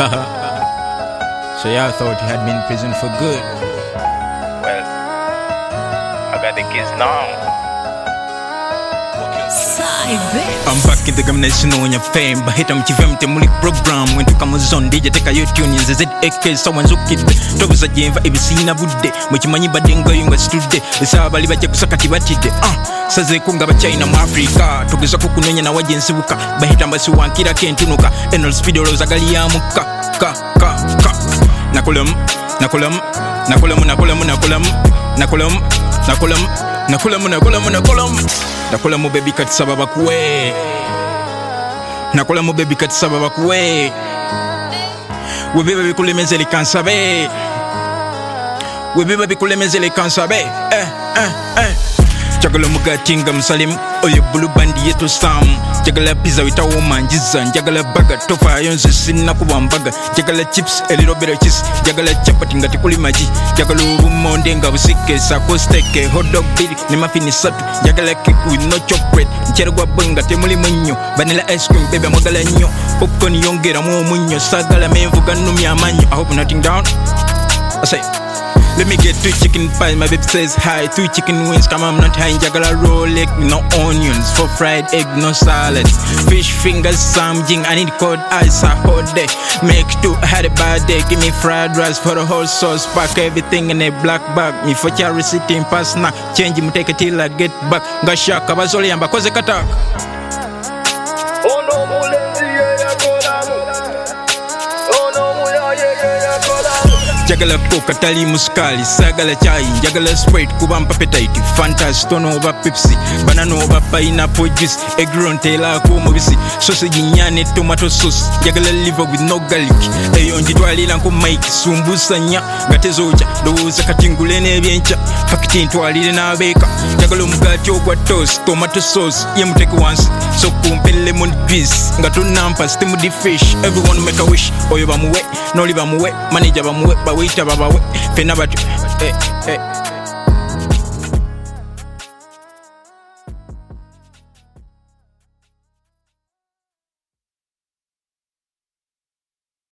So y'all thought you had me in prison for good? Well, I got the kids now. I'm back in the game on your fame, but hit them chivem temuli program. When to come on DJ take a YouTube in ZZK, someone's okay. Tobuza Jemva ebisina budde, mukimanyi badenga yunga studde. Esabali bajja kusakati batide. Saze kunga ba China mu Africa, tugeza kukunonya na wajensi buka. Bahita mbasi wankira kentunuka, enol speed oloza gali ya muka. Nakulam. Nakula mu baby kat sababa kuwe. Nakula mu baby kat sababa kuwe. We baby kulemezele kansabe. We baby kulemezele kansabe. Jagala mugatinga musalim oye bulu bandi yetu sam. Jagala pizza wita womanjiza. Jagala burger tofa yonse sinna kubambaga. Jagala chips a little bit of cheese. Jagala chapati ngati kuli maji. Jagala urumonde nga busike sako steke hot dog biri ni mafini satu. Jagala cake with no chocolate. Ncherwa bonga temuli munyo. Vanilla ice cream baby mwagala nyo. Popcorn yongera mu munyo. Sagala menvuga numi amanyo. I hope nothing down. I say let me get 2 chicken pies, my baby says hi. 2 chicken wings, come I'm not high. Jagala roll egg, no onions. For fried egg, no salad. Fish fingers, something. I need cold ice, a whole day. Make 2, I had a bad day. Give me fried rice for the whole sauce. Pack everything in a black bag. Me for your receipt in pass now. Change me, take it till I get back. Gasha, kabazoli, and bakoze katak. Oh no, mulenzi, yeah, Jagala coca tali muskali, sagala chai, jagala sprite, kubam appetite, Fanta stone over Pepsi, banana over pineapple juice, egg roll tela kumubisi, sausage nyane tomato sauce, jagala liver with no garlic, eyo njitwali lanko Mike, sumbusa nya, gatezoja, doza katingulene byencha, fakiti ntwalile na beka, jagala mugati ogwa toast, tomato sauce, yemuteke once, so kumpe lemon juice, ngatunampa steamed the fish, everyone make a wish, oyo bamuwe, noli bamuwe, manager bamuwe, waiter baba we fena batu